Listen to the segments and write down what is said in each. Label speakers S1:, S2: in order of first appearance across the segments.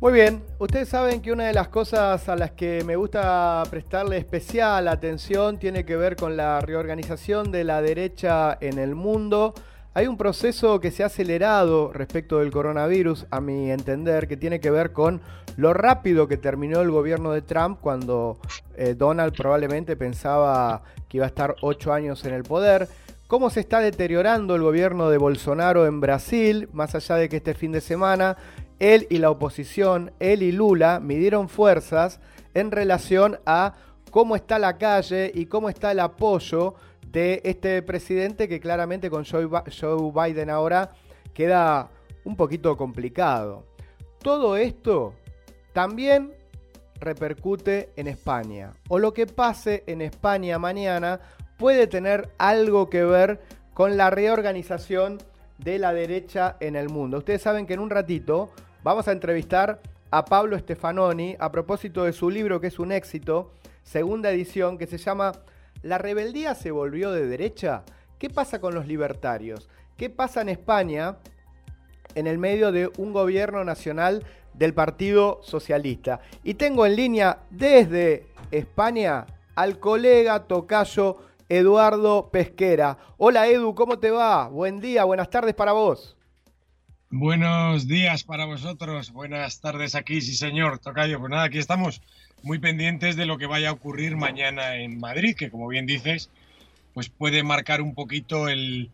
S1: Muy bien, ustedes saben que una de las cosas a las que me gusta prestarle especial atención tiene que ver con la reorganización de la derecha en el mundo. Hay un proceso que se ha acelerado respecto del coronavirus, a mi entender, que tiene que ver con lo rápido que terminó el gobierno de Trump cuando Donald probablemente pensaba que iba a estar 8 años en el poder. Cómo se está deteriorando el gobierno de Bolsonaro en Brasil, más allá de que este fin de semana él y la oposición, él y Lula, midieron fuerzas en relación a cómo está la calle y cómo está el apoyo de este presidente que claramente con Joe Biden ahora queda un poquito complicado. Todo esto también repercute en España, o lo que pase en España mañana puede tener algo que ver con la reorganización de la derecha en el mundo. Ustedes saben que en un ratito vamos a entrevistar a Pablo Stefanoni a propósito de su libro, que es un éxito, segunda edición, que se llama ¿La rebeldía se volvió de derecha? ¿Qué pasa con los libertarios? ¿Qué pasa en España en el medio de un gobierno nacional del Partido Socialista? Y tengo en línea desde España al colega tocayo Eduardo Pesquera. Hola Edu, ¿cómo te va? Buen día, buenas tardes para vos.
S2: Buenos días para vosotros, buenas tardes aquí, sí señor, tocayo. Pues nada, aquí estamos muy pendientes de lo que vaya a ocurrir mañana en Madrid, que como bien dices, pues puede marcar un poquito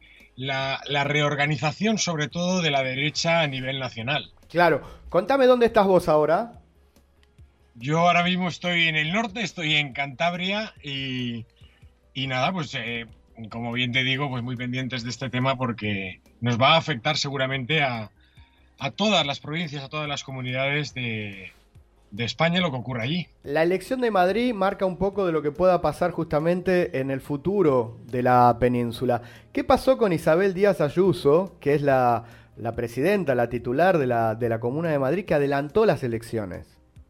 S2: la reorganización, sobre todo de la derecha a nivel nacional.
S1: Claro, contame dónde estás vos ahora.
S2: Yo ahora mismo estoy en el norte, estoy en Cantabria y nada, pues como bien te digo, pues muy pendientes de este tema porque nos va a afectar seguramente a todas las provincias, a todas las comunidades de España lo que ocurre allí.
S1: La elección de Madrid marca un poco de lo que pueda pasar justamente en el futuro de la península. ¿Qué pasó con Isabel Díaz Ayuso, que es la presidenta, la titular de la Comuna de Madrid, que adelantó las elecciones?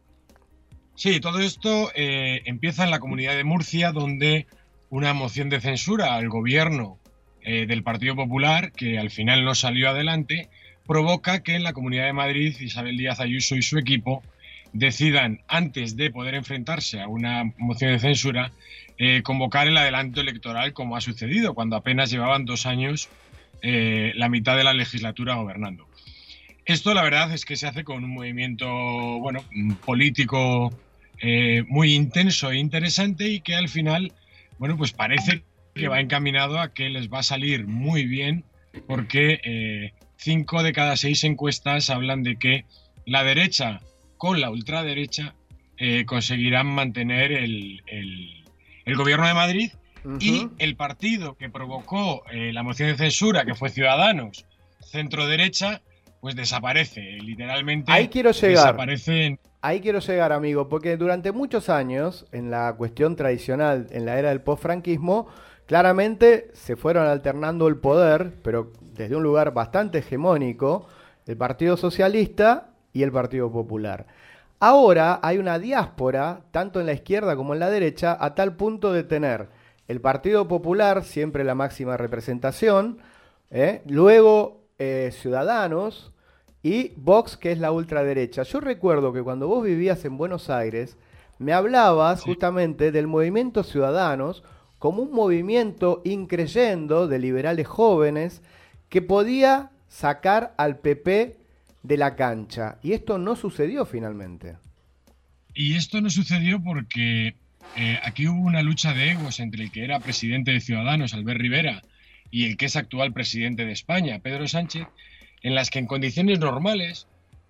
S2: Sí, todo esto empieza en la Comunidad de Murcia, donde una moción de censura al gobierno del Partido Popular, que al final no salió adelante, provoca que en la Comunidad de Madrid Isabel Díaz Ayuso y su equipo decidan, antes de poder enfrentarse a una moción de censura, convocar el adelanto electoral, como ha sucedido, cuando apenas llevaban 2 años, la mitad de la legislatura gobernando. Esto, la verdad, es que se hace con un movimiento, bueno, político muy intenso e interesante y que al final, bueno, pues parece que va encaminado a que les va a salir muy bien porque 5 de cada 6 encuestas hablan de que la derecha con la ultraderecha conseguirán mantener el gobierno de Madrid. Uh-huh. Y el partido que provocó la moción de censura, que fue Ciudadanos, centro-derecha, pues desaparece, literalmente.
S1: Ahí quiero llegar.
S2: Desaparece.
S1: Ahí quiero llegar, amigo, porque durante muchos años, en la cuestión tradicional, en la era del postfranquismo, claramente se fueron alternando el poder, pero desde un lugar bastante hegemónico, el Partido Socialista y el Partido Popular. Ahora hay una diáspora, tanto en la izquierda como en la derecha, a tal punto de tener el Partido Popular, siempre la máxima representación, luego Ciudadanos y Vox, que es la ultraderecha. Yo recuerdo que cuando vos vivías en Buenos Aires, me hablabas justamente del movimiento Ciudadanos como un movimiento increyendo de liberales jóvenes que podía sacar al PP de la cancha. Y esto no sucedió finalmente.
S2: Y esto no sucedió porque aquí hubo una lucha de egos entre el que era presidente de Ciudadanos, Albert Rivera, y el que es actual presidente de España, Pedro Sánchez, en las que en condiciones normales,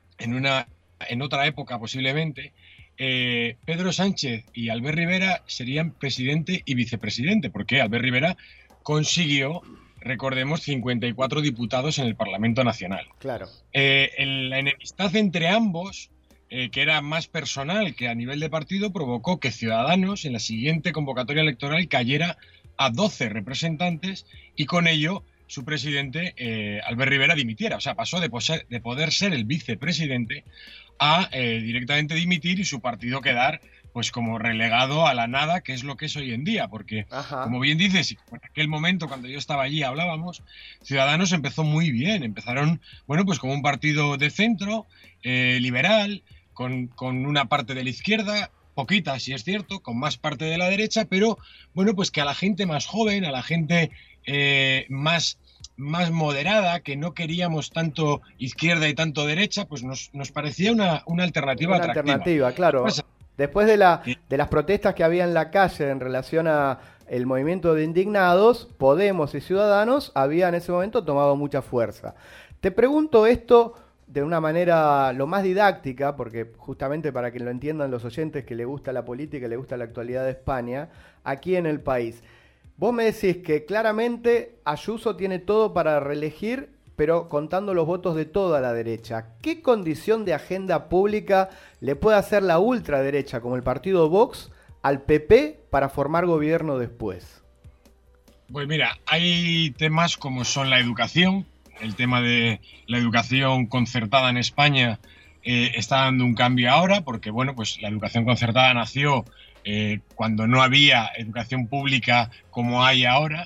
S2: en otra época posiblemente, Pedro Sánchez y Albert Rivera serían presidente y vicepresidente, porque Albert Rivera consiguió, recordemos, 54 diputados en el Parlamento Nacional.
S1: Claro.
S2: La enemistad entre ambos, que era más personal que a nivel de partido, provocó que Ciudadanos en la siguiente convocatoria electoral cayera a 12 representantes y con ello su presidente, Albert Rivera, dimitiera. O sea, pasó de poder ser el vicepresidente a directamente dimitir y su partido quedar pues como relegado a la nada, que es lo que es hoy en día, porque como bien dices, en aquel momento cuando yo estaba allí hablábamos, Ciudadanos empezó muy bien, empezaron, bueno, pues como un partido de centro, liberal, con una parte de la izquierda, poquita, si es cierto, con más parte de la derecha, pero bueno, pues que a la gente más joven, a la gente más moderada, que no queríamos tanto izquierda y tanto derecha, pues nos parecía una alternativa atractiva.
S1: Una alternativa, claro. Después de las protestas que había en la calle en relación a el movimiento de indignados, Podemos y Ciudadanos habían en ese momento tomado mucha fuerza. Te pregunto esto de una manera lo más didáctica, porque justamente para que lo entiendan los oyentes que le gusta la política y le gusta la actualidad de España, aquí en el país. Vos me decís que claramente Ayuso tiene todo para reelegir, pero contando los votos de toda la derecha. ¿Qué condición de agenda pública le puede hacer la ultraderecha, como el partido Vox, al PP para formar gobierno después?
S2: Pues mira, hay temas como son la educación. El tema de la educación concertada en España está dando un cambio ahora, porque bueno, pues la educación concertada nació cuando no había educación pública como hay ahora.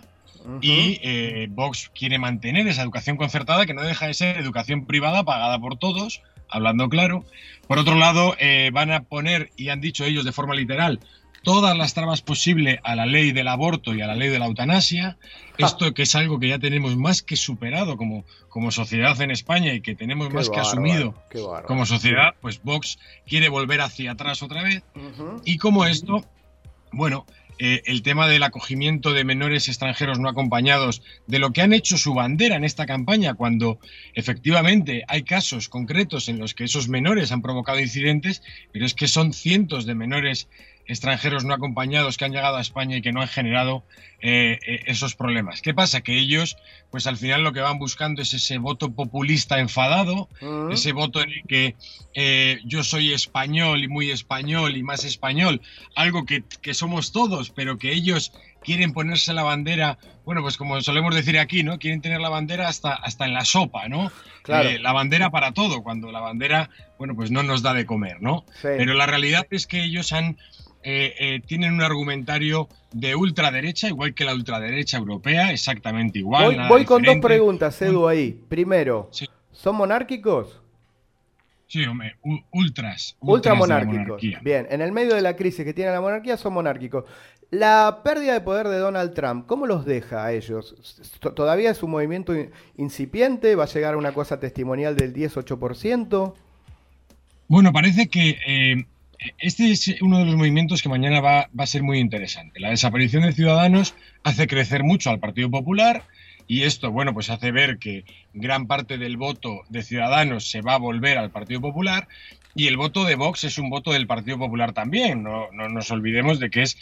S2: Y Vox quiere mantener esa educación concertada, que no deja de ser educación privada pagada por todos, hablando claro. Por otro lado, van a poner, y han dicho ellos de forma literal, todas las trabas posibles a la ley del aborto y a la ley de la eutanasia. Esto que es algo que ya tenemos más que superado como sociedad en España y que tenemos más que asumido como sociedad, pues Vox quiere volver hacia atrás otra vez. Y como esto, bueno, el tema del acogimiento de menores extranjeros no acompañados, de lo que han hecho su bandera en esta campaña, cuando efectivamente hay casos concretos en los que esos menores han provocado incidentes, pero es que son cientos de menores extranjeros no acompañados que han llegado a España y que no han generado esos problemas. ¿Qué pasa? Que ellos, pues al final lo que van buscando es ese voto populista enfadado, ese voto en el que yo soy español y más español, algo que somos todos, pero que ellos quieren ponerse la bandera, bueno, pues como solemos decir aquí, ¿no? Quieren tener la bandera hasta en la sopa, ¿no?
S1: Claro.
S2: La bandera para todo, cuando la bandera, bueno, pues no nos da de comer, ¿no? Sí. Pero la realidad es que ellos tienen un argumentario de ultraderecha, igual que la ultraderecha europea, exactamente igual.
S1: Voy con dos preguntas, Edu, ahí. Primero, sí. ¿Son monárquicos?
S2: Sí, hombre,
S1: ultramonárquicos. Bien, en el medio de la crisis que tiene la monarquía son monárquicos. La pérdida de poder de Donald Trump, ¿cómo los deja a ellos? ¿Todavía es un movimiento incipiente? ¿Va a llegar a una cosa testimonial del 10-8%?
S2: Bueno, parece que este es uno de los movimientos que mañana va a ser muy interesante. La desaparición de Ciudadanos hace crecer mucho al Partido Popular y esto, bueno, pues hace ver que gran parte del voto de Ciudadanos se va a volver al Partido Popular y el voto de Vox es un voto del Partido Popular también. No nos olvidemos de que es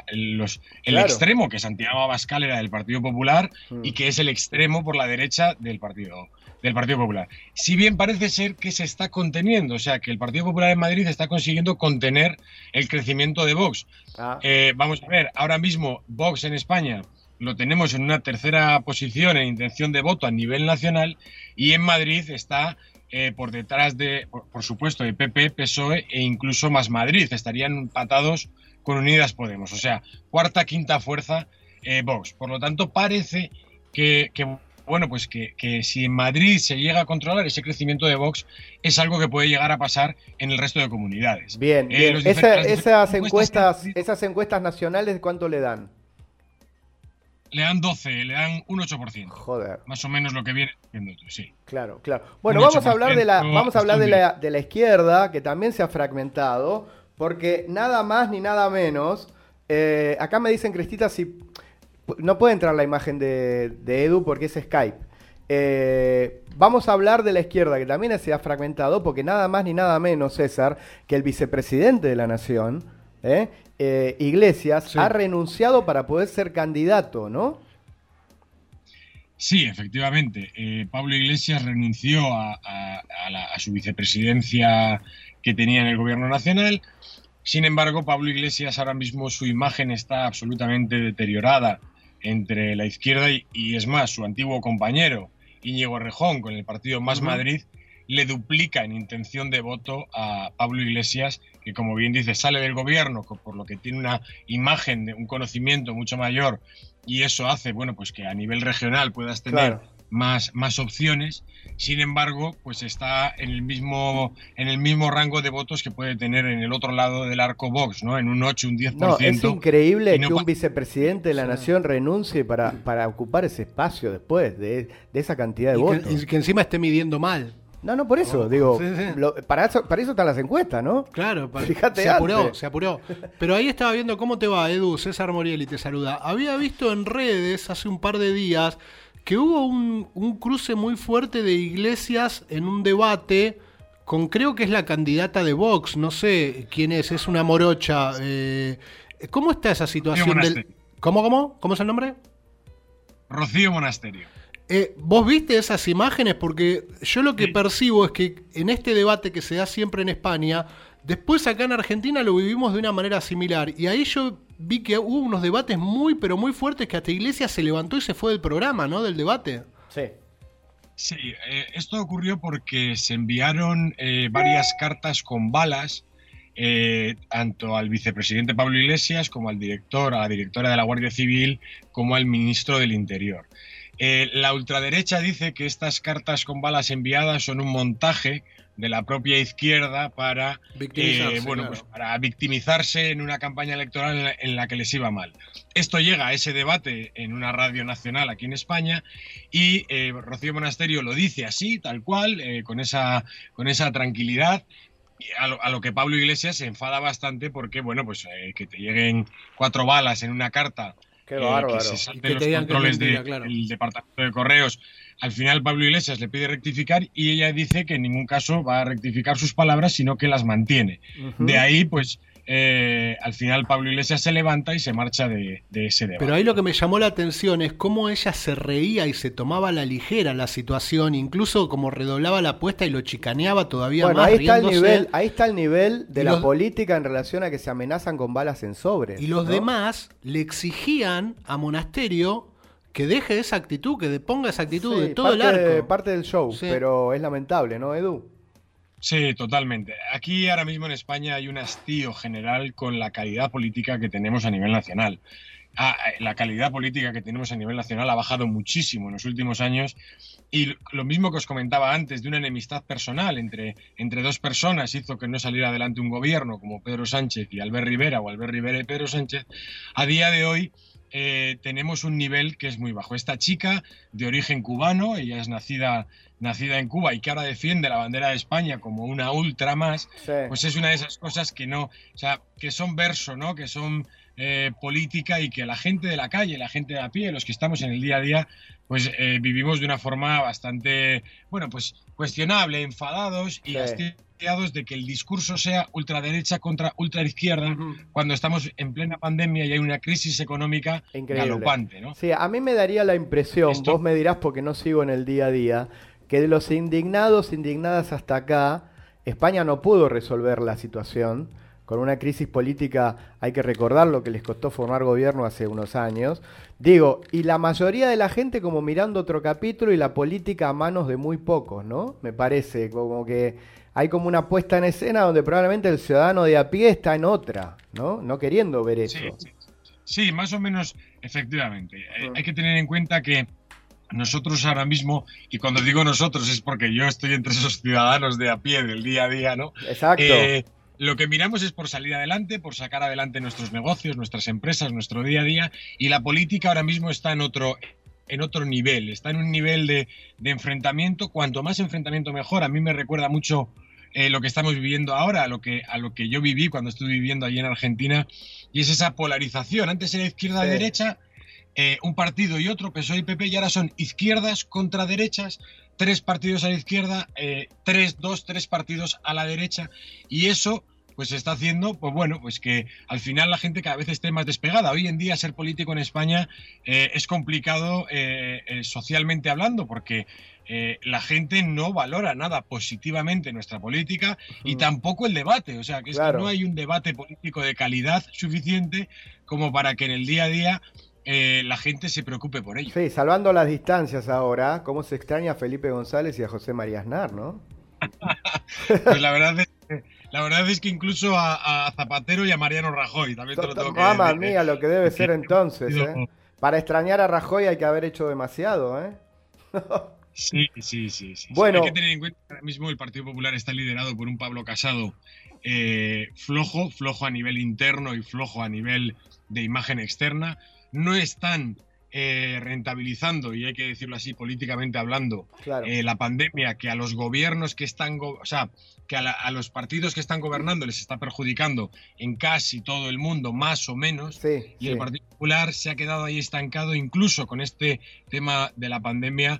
S2: el extremo, que Santiago Abascal era del Partido Popular y que es el extremo por la derecha del Partido Popular. Si bien parece ser que se está conteniendo, o sea, que el Partido Popular en Madrid está consiguiendo contener el crecimiento de Vox. Vamos a ver, ahora mismo Vox en España lo tenemos en una tercera posición en intención de voto a nivel nacional y en Madrid está por detrás de, por supuesto, de PP, PSOE e incluso Más Madrid. Estarían empatados con Unidas Podemos, o sea, cuarta, quinta fuerza Vox. Por lo tanto, parece que bueno, pues que si en Madrid se llega a controlar ese crecimiento de Vox, es algo que puede llegar a pasar en el resto de comunidades.
S1: Bien, esas encuestas nacionales, ¿cuánto le dan?
S2: Le dan 12, le dan un 8%.
S1: Joder.
S2: Más o menos lo que viene diciendo tú, sí.
S1: Claro. Bueno, vamos a hablar de la izquierda, que también se ha fragmentado, porque nada más ni nada menos. Acá me dicen, Cristita, si no puede entrar la imagen de Edu porque es Skype. Vamos a hablar de la izquierda, que también se ha fragmentado, porque nada más ni nada menos, César, que el vicepresidente de la Nación, Iglesias, ha renunciado para poder ser candidato, ¿no?
S2: Sí, efectivamente. Pablo Iglesias renunció a su vicepresidencia que tenía en el Gobierno Nacional. Sin embargo, Pablo Iglesias ahora mismo su imagen está absolutamente deteriorada entre la izquierda y es más, su antiguo compañero Íñigo Errejón con el partido Más Madrid le duplica en intención de voto a Pablo Iglesias, que como bien dice sale del gobierno, por lo que tiene una imagen, un conocimiento mucho mayor y eso hace, bueno, pues que a nivel regional puedas tener más opciones. Sin embargo, pues está en el mismo rango de votos que puede tener en el otro lado del arco Vox, ¿no? En un 8, un 10%.
S1: No, es increíble que un vicepresidente de la nación renuncie para ocupar ese espacio después de esa cantidad de votos.
S3: Y que encima esté midiendo mal.
S1: No, por eso, digo, para eso están las encuestas, ¿no?
S3: Claro,
S1: fíjate,
S3: se apuró. Pero ahí estaba viendo cómo te va, Edu. César Morieli te saluda. Había visto en redes hace un par de días que hubo un cruce muy fuerte de iglesias en un debate con, creo que es la candidata de Vox, no sé quién es una morocha. ¿Cómo está esa situación? ¿Cómo es el nombre?
S2: Rocío Monasterio.
S3: ¿Vos viste esas imágenes? Porque yo lo que percibo es que en este debate que se da siempre en España, después acá en Argentina lo vivimos de una manera similar. Y ahí yo vi que hubo unos debates pero muy fuertes, que hasta Iglesias se levantó y se fue del programa, ¿no? Del debate.
S2: Sí, esto ocurrió porque se enviaron varias cartas con balas, tanto al vicepresidente Pablo Iglesias como a la directora de la Guardia Civil, como al ministro del Interior. La ultraderecha dice que estas cartas con balas enviadas son un montaje de la propia izquierda para victimizarse en una campaña electoral en la que les iba mal. Esto llega a ese debate en una radio nacional aquí en España y Rocío Monasterio lo dice así, tal cual, con esa tranquilidad. A lo que Pablo Iglesias se enfada bastante porque, que te lleguen 4 balas en una carta,
S1: qué bárbaro,
S2: que se salten los controles del departamento de correos. Al final Pablo Iglesias le pide rectificar y ella dice que en ningún caso va a rectificar sus palabras, sino que las mantiene. De ahí, pues, al final Pablo Iglesias se levanta y se marcha de ese debate.
S3: Pero ahí lo que me llamó la atención es cómo ella se reía y se tomaba a la ligera la situación, incluso como redoblaba la apuesta y lo chicaneaba todavía más.
S1: Ahí está el nivel de la política en relación a que se amenazan con balas en sobre.
S3: Y los demás le exigían a Monasterio que deje esa actitud, que ponga esa actitud de todo el arco.
S1: Parte del show, pero es lamentable, ¿no, Edu?
S2: Sí, totalmente. Aquí ahora mismo en España hay un hastío general con la calidad política que tenemos a nivel nacional. La calidad política que tenemos a nivel nacional ha bajado muchísimo en los últimos años y lo mismo que os comentaba antes de una enemistad personal entre 2 personas hizo que no saliera adelante un gobierno como Pedro Sánchez y Albert Rivera o Albert Rivera y Pedro Sánchez. A día de hoy tenemos un nivel que es muy bajo. Esta chica de origen cubano, ella es nacida en Cuba y que ahora defiende la bandera de España como una ultra más, pues es una de esas cosas que no, o sea, que son verso, ¿no? Que son política y que la gente de la calle, la gente de a pie, los que estamos en el día a día, pues vivimos de una forma bastante, pues cuestionable, enfadados y hastiados de que el discurso sea ultraderecha contra ultraizquierda cuando estamos en plena pandemia y hay una crisis económica galopante, ¿no?
S1: Sí, a mí me daría la impresión, vos me dirás porque no sigo en el día a día, que de los indignadas hasta acá, España no pudo resolver la situación. Con una crisis política, hay que recordar lo que les costó formar gobierno hace unos años. Digo, y la mayoría de la gente como mirando otro capítulo y la política a manos de muy pocos, ¿no? Me parece como que hay como una puesta en escena donde probablemente el ciudadano de a pie está en otra, ¿no? No queriendo ver eso.
S2: Sí, más o menos, efectivamente. Hay que tener en cuenta que nosotros ahora mismo, y cuando digo nosotros es porque yo estoy entre esos ciudadanos de a pie del día a día, ¿no?
S1: Exacto.
S2: Lo que miramos es por salir adelante, por sacar adelante nuestros negocios, nuestras empresas, nuestro día a día, y la política ahora mismo está en otro nivel, está en un nivel de enfrentamiento. Cuanto más enfrentamiento mejor. A mí me recuerda mucho lo que estamos viviendo ahora, a lo que yo viví cuando estuve viviendo allí en Argentina, y es esa polarización. Antes era izquierda y derecha, un partido y otro, PSOE y PP, y ahora son izquierdas contra derechas, 3 partidos a la izquierda, 3 partidos a la derecha, y eso pues está haciendo, pues que al final la gente cada vez esté más despegada. Hoy en día ser político en España es complicado socialmente hablando, porque la gente no valora nada positivamente nuestra política y tampoco el debate. O sea, que es que no hay un debate político de calidad suficiente como para que en el día a día la gente se preocupe por ello.
S1: Sí, salvando las distancias ahora, cómo se extraña a Felipe González y a José María Aznar, ¿no?
S2: Pues la verdad es que incluso a Zapatero y a Mariano Rajoy también te lo tengo que decir.
S1: Mamma mía, lo que debe ser entonces, ¿eh? Para extrañar a Rajoy hay que haber hecho demasiado, ¿eh?
S2: Sí.
S1: Bueno,
S2: Hay que tener en cuenta que ahora mismo el Partido Popular está liderado por un Pablo Casado flojo a nivel interno y flojo a nivel de imagen externa. No están rentabilizando, y hay que decirlo así políticamente hablando,
S1: claro.
S2: La pandemia, que a los gobiernos que están, que a los partidos que están gobernando les está perjudicando en casi todo el mundo, más o menos, y el Partido Popular se ha quedado ahí estancado, incluso con este tema de la pandemia.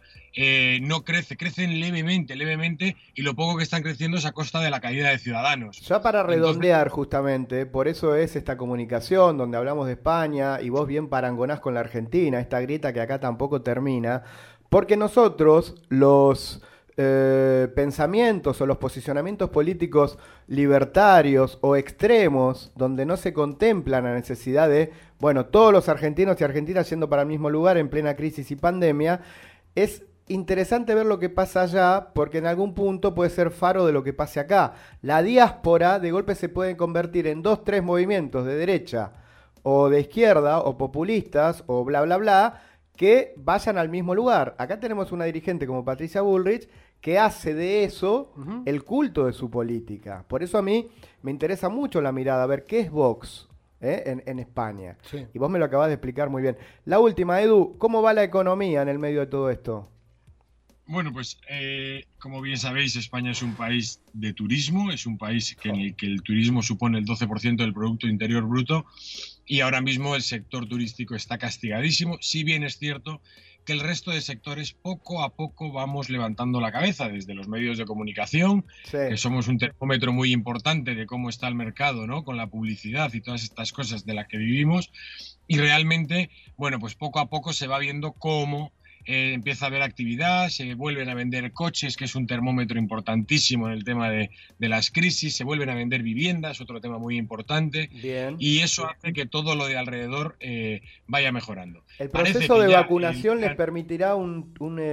S2: No crecen levemente, y lo poco que están creciendo es a costa de la caída de Ciudadanos.
S1: Ya para redondear, justamente, por eso es esta comunicación donde hablamos de España y vos bien parangonás con la Argentina, esta grieta que acá tampoco termina, porque nosotros los pensamientos o los posicionamientos políticos libertarios o extremos, donde no se contempla la necesidad de, bueno, todos los argentinos y argentinas yendo para el mismo lugar en plena crisis y pandemia, es interesante ver lo que pasa allá, porque en algún punto puede ser faro de lo que pase acá. La diáspora de golpe se puede convertir en 2, 3 movimientos de derecha o de izquierda o populistas o bla bla bla que vayan al mismo lugar. Acá tenemos una dirigente como Patricia Bullrich que hace de eso el culto de su política. Por eso a mí me interesa mucho la mirada, a ver qué es Vox en España. Sí. Y vos me lo acabás de explicar muy bien. La última, Edu, ¿cómo va la economía en el medio de todo esto?
S2: Bueno, pues como bien sabéis, España es un país de turismo, es un país en el que el turismo supone el 12% del Producto Interior Bruto, y ahora mismo el sector turístico está castigadísimo, si bien es cierto que el resto de sectores poco a poco vamos levantando la cabeza, desde los medios de comunicación, que somos un termómetro muy importante de cómo está el mercado, ¿no? Con la publicidad y todas estas cosas de las que vivimos, y realmente, bueno, pues poco a poco se va viendo cómo empieza a haber actividad, se vuelven a vender coches, que es un termómetro importantísimo en el tema de las crisis, se vuelven a vender viviendas, otro tema muy importante.
S1: Bien.
S2: Y eso hace que todo lo de alrededor vaya mejorando.
S1: ¿El proceso de vacunación les permitirá un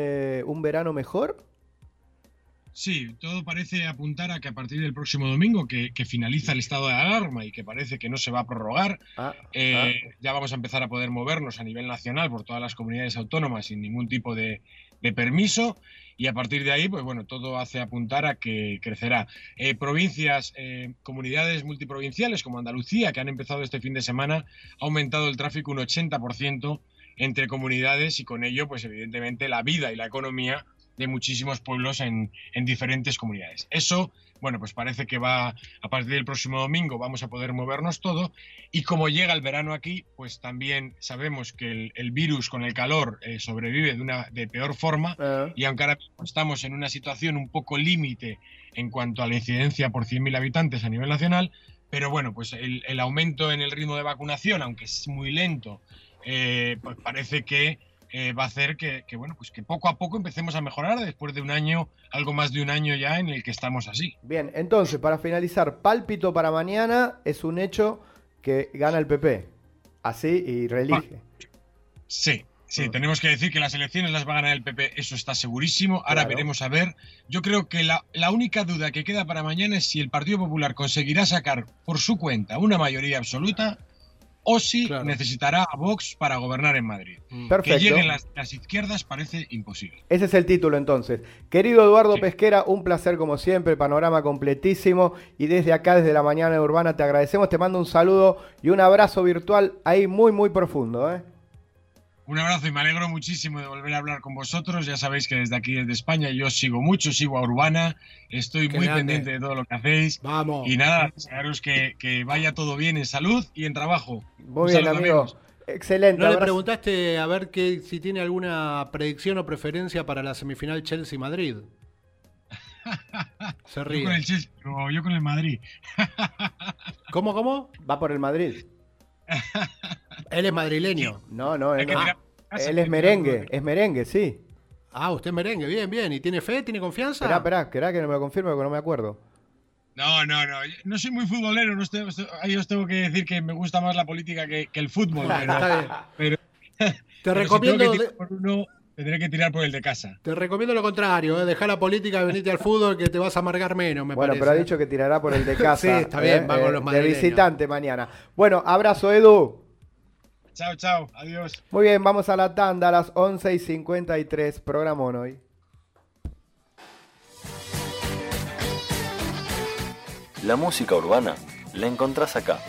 S1: verano mejor?
S2: Sí, todo parece apuntar a que a partir del próximo domingo, que finaliza el estado de alarma y que parece que no se va a prorrogar, ya vamos a empezar a poder movernos a nivel nacional por todas las comunidades autónomas sin ningún tipo de permiso, y a partir de ahí, pues bueno, todo hace apuntar a que crecerá. Provincias, comunidades multiprovinciales como Andalucía, que han empezado este fin de semana, ha aumentado el tráfico un 80% entre comunidades, y con ello, pues evidentemente, la vida y la economía de muchísimos pueblos en diferentes comunidades. Eso, bueno, pues parece que va a partir del próximo domingo, vamos a poder movernos todo, y como llega el verano aquí, pues también sabemos que el virus con el calor sobrevive de peor forma, y aunque ahora estamos en una situación un poco límite en cuanto a la incidencia por 100.000 habitantes a nivel nacional, pero bueno, pues el aumento en el ritmo de vacunación, aunque es muy lento, pues parece que va a hacer que bueno, pues que poco a poco empecemos a mejorar después de un año, algo más de un año ya en el que estamos así.
S1: Bien, entonces, para finalizar, pálpito para mañana es un hecho que gana el PP, así, y reelige.
S2: Sí, tenemos que decir que las elecciones las va a ganar el PP, eso está segurísimo. Ahora veremos a ver. Yo creo que la única duda que queda para mañana es si el Partido Popular conseguirá sacar por su cuenta una mayoría absoluta, o si necesitará a Vox para gobernar en Madrid.
S1: Perfecto.
S2: Que lleguen las izquierdas parece imposible.
S1: Ese es el título entonces. Querido Eduardo Pesquera, un placer como siempre, panorama completísimo, y desde acá, desde la Mañana Urbana, te agradecemos, te mando un saludo y un abrazo virtual ahí muy, muy profundo.
S2: Un abrazo, y me alegro muchísimo de volver a hablar con vosotros. Ya sabéis que desde aquí, desde España, yo sigo a Urbana, estoy muy pendiente de todo lo que hacéis.
S3: Vamos.
S2: Y nada, desearos que vaya todo bien en salud y en trabajo.
S1: Muy bien, amigos. Excelente.
S3: ¿No le preguntaste a ver si tiene alguna predicción o preferencia para la semifinal Chelsea-Madrid? Se ríe.
S2: Yo con el Chelsea, o yo con el Madrid.
S3: ¿Cómo?
S1: Va por el Madrid.
S3: Él es madrileño.
S1: No, él es merengue, sí.
S3: Ah, usted es merengue, bien. ¿Y tiene fe? ¿Tiene confianza?
S1: Esperá, que no me lo confirme porque no me acuerdo.
S2: No soy muy futbolero, ahí os tengo que decir que me gusta más la política que el fútbol. Pero
S3: te recomiendo...
S2: Tendré que tirar por el de casa.
S3: Te recomiendo lo contrario, dejar la política y venirte al fútbol, que te vas a amargar menos, me parece.
S1: Bueno, pero ha dicho que tirará por el de casa.
S3: Sí, está bien, vamos los madrileños.
S1: De visitante mañana. Bueno, abrazo, Edu.
S2: Chao, chao, adiós.
S1: Muy bien, vamos a la tanda a las 11:53, programón hoy.
S4: La música urbana la encontrás acá.